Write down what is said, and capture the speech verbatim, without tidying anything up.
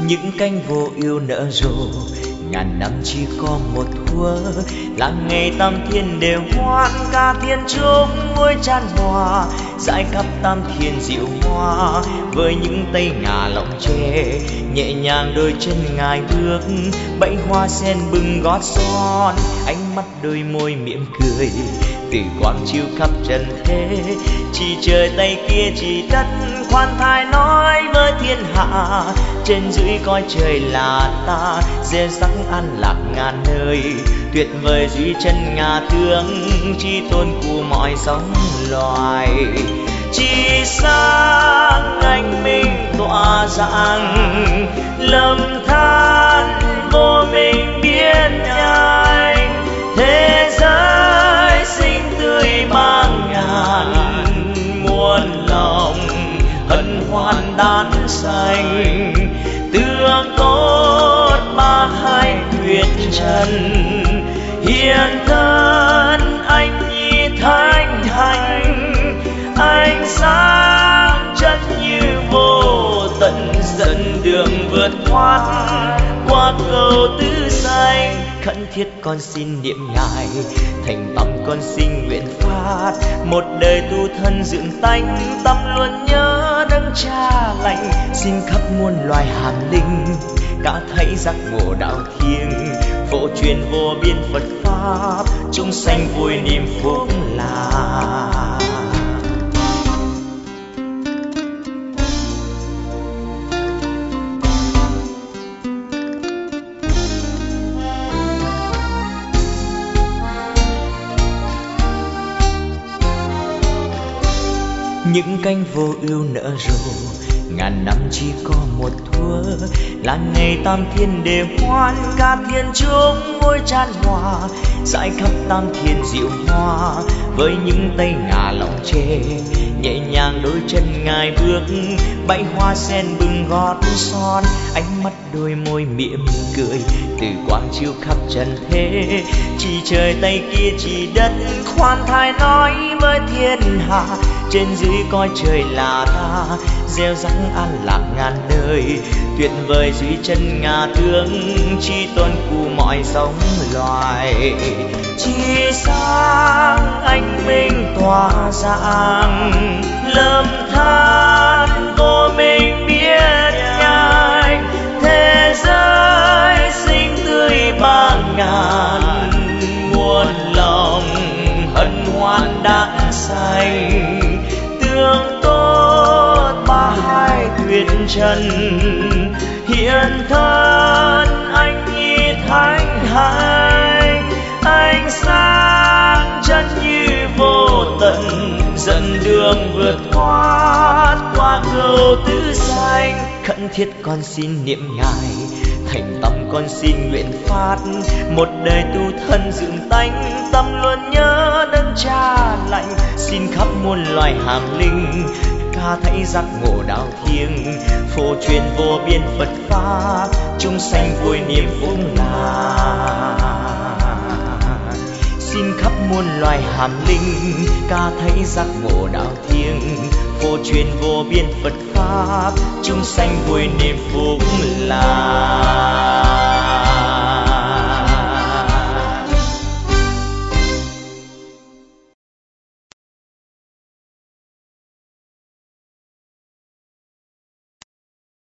những cánh vô ưu nở rộ, ngàn năm chỉ có một thuở. Làng nghề tam thiên đều hoan ca thiên chúc ngôi chan hòa, dải khắp tam thiên diệu hoa với những tay ngà lọng tre. Nhẹ nhàng đôi chân ngài bước, bẫy hoa sen bừng gót son, ánh mắt đôi môi mỉm cười từ quang chiếu khắp trần thế. Chỉ trời tay kia chỉ đất khoan thai nói với thiên hạ, trên dưới coi trời là ta, gieo sắc an lạc ngàn nơi. Tuyệt vời duy chân ngà thương, chi tôn của mọi giống loài. Chỉ sáng anh minh tỏa rạng, lầm than vô minh biết nhanh. Thế giới xinh tươi mang ngàn, muôn lòng hân hoan đan xanh. Tương tốt ba hai tuyệt trần, hiện thân anh nhi thánh hành. Ánh sáng chân như vô tận, dẫn đường vượt thoát qua cầu tứ xanh. Khẩn thiết con xin niệm ngài, thành tâm con xin nguyện phát. Một đời tu thân dưỡng tánh, tâm luôn nhớ đấng cha lành. Xin khắp muôn loài hàm linh cả thấy giác ngộ đạo thiêng. Phổ truyền vô biên Phật pháp, chúng sanh vui niềm phúc lành. Những cánh vô ưu nở rộ, ngàn năm chỉ có một thuở. Làng nghề tam thiên đều hoan ca thiên chúc ngôi chan hòa, dải khắp tam thiên diệu hoa với những tay ngà lọng tre. Nhẹ nhàng đôi chân ngài bước, bẫy hoa sen bừng gót son, ánh mắt đôi môi mỉm cười từ quang chiếu khắp trần thế. Chỉ trời tay kia chỉ đất khoan thai nói với thiên hạ, trên dưới coi trời là ta, gieo rắc an lạc ngàn nơi. Tuyệt vời duy chân ngà thương, chi tôn của mọi giống loài. Chỉ sáng anh minh tỏa rạng, lầm than vô minh biết nhanh. Thế giới xinh tươi ba ngàn, muôn lòng hân hoan đan xanh. Tương tốt ba hai tuyệt trần, hiện thân anh nhi thánh hành. Ánh sáng chân như vô tận, dẫn đường vượt thoát qua cầu tứ xanh. Khẩn thiết con xin niệm ngài, thành tâm con xin nguyện phát. Một đời tu thân dưỡng tánh, tâm luôn nhớ đấng cha lành. Xin khắp muôn loài hàm linh ca thấy giác ngộ đạo thiêng. Phổ truyền vô biên Phật pháp, chúng sanh vui niềm phúc lành. Xin khắp muôn loài hàm linh ca thấy giác ngộ đạo thiêng. Phổ truyền vô biên Phật pháp, chúng sanh vui niềm phúc lành.